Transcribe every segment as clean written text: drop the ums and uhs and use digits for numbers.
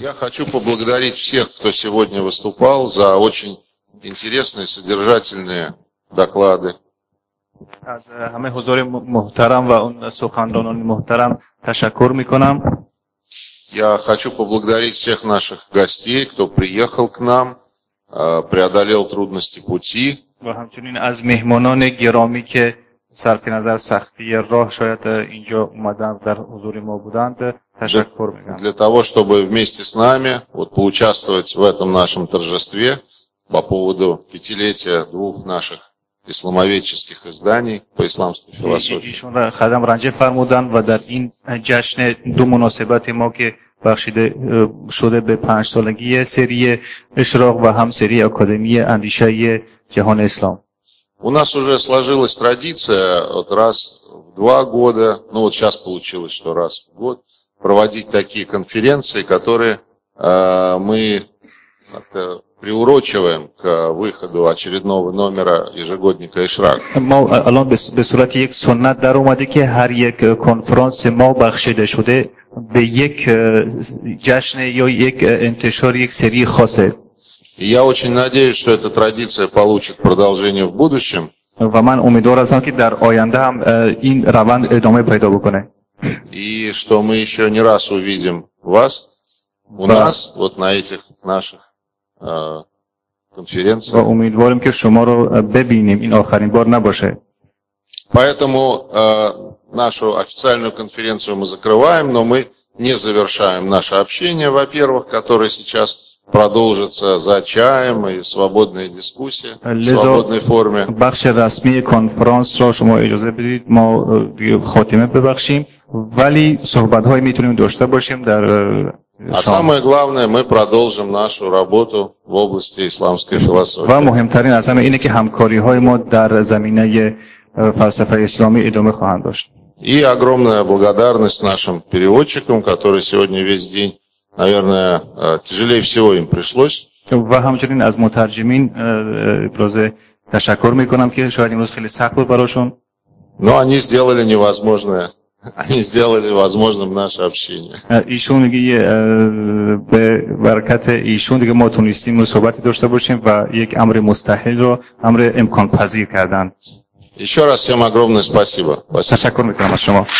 Я хочу поблагодарить всех, кто сегодня выступал, за очень интересные, содержательные доклады. از همه حضور محترم و اون سخنرانان محترم تشکر میکنم. Я хочу поблагодарить всех наших гостей, кто приехал к нам, преодолел трудности пути. و همچنین از مهمانان گرامی که صرف نظر سختی راه شاید اینجا اومدن در حضور ما بودند تشکر میگم. Для того, чтобы вместе с нами поучаствовать в этом нашем торжестве по поводу пятилетия двух наших исламоведческих изданий по исламской философии. ایشون را خدم رنجه فرمودن و در این جشن دو مناسبت ما که بخشیده شده به 5 سالگی سری اشراق و هم سری اکادمی اندیشه جهان اسلام. У нас уже сложилась традиция вот раз в 2 года, ну вот сейчас получилось, что раз в год, проводить такие конференции, которые мы как-то приурочиваем к выходу очередного номера ежегодника Ишрак. ما الان به صورت یک سنت در اومده که هر یک کنفرانس ما بخشیده شده به یک جشن یا یک انتشار یک سری خاصه. И я очень надеюсь, что эта традиция получит продолжение в будущем. و من امیدوار هستم که در آینده هم این روند ادامه پیدا بکنه. И что мы еще не раз увидим вас у нас вот на этих наших конференциях. و امیدواریم که شما رو ببینیم این آخرین بار نباشه. Поэтому нашу официальную конференцию мы закрываем, но мы не завершаем наше общение, во-первых, которое сейчас продолжится за чаем и свободной дискуссии в свободной форме. بخش رسمی کنفرانس را شما اجازه بدید ما خاتمه ببخشیم ولی صحبت‌هایی میتونیم داشته باشیم در А самое главное, мы продолжим нашу работу в области исламской философии. و مهمترین از همه اینه که همکاری‌های ما در زمینه فلسفه اسلامی ادامه خواهند داشت. И огромная благодарность нашим переводчикам, которые сегодня весь день, наверное, тяжелее всего им пришлось. و همچنین از مترجمین ابراز تشکر میکنم که شاید امروز خیلی سخت بود براشون. Но они сделали невозможное. Они сделали возможным наше общение. ایشون دیگه به برکت ایشون دیگه ما تونستیم صحبتی داشته باشیم و یک امر مستحیل رو امر امکان پذیر کردن. Еще раз всем огромное спасибо. تشکر میکنم از شما.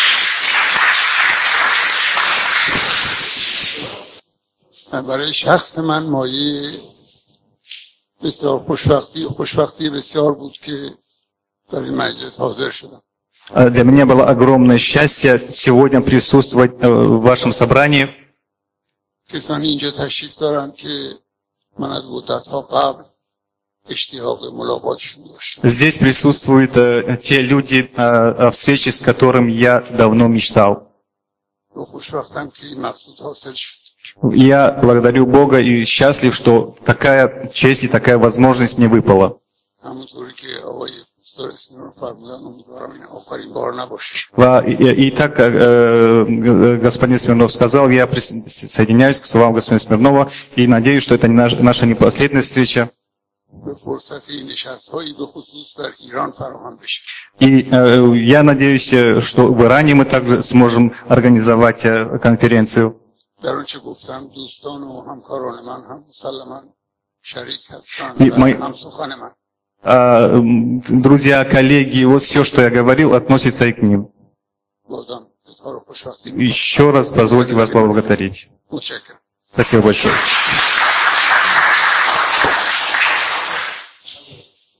برای شخص من مایه بسیار خوشبختی بسیار بود که در این مجلس حاضر شدم. Для меня было огромное счастье сегодня присутствовать в вашем собрании. کسانی اینجا تشریف دارن که من از مدت‌ها قبل اشتیاق ملاقاتشون داشتم. Здесь присутствуют те люди, о встрече с которым я давно мечтал. خوشبختم که این مقصود حاصل شد. Я благодарю Бога и счастлив, что такая честь и такая возможность мне выпала. همونطوری که آقای استاد فرمودن امیدوارم این آخرین بار نباشه. И так, господин Смирнов сказал, я присоединяюсь к словам господина Смирнова и надеюсь, что это наша не последняя встреча. И я надеюсь, что в Иране мы также сможем организовать конференцию. И мои друзья, коллеги, вот все, что я говорил, относится и к ним. Еще раз позвольте вас поблагодарить. Спасибо большое.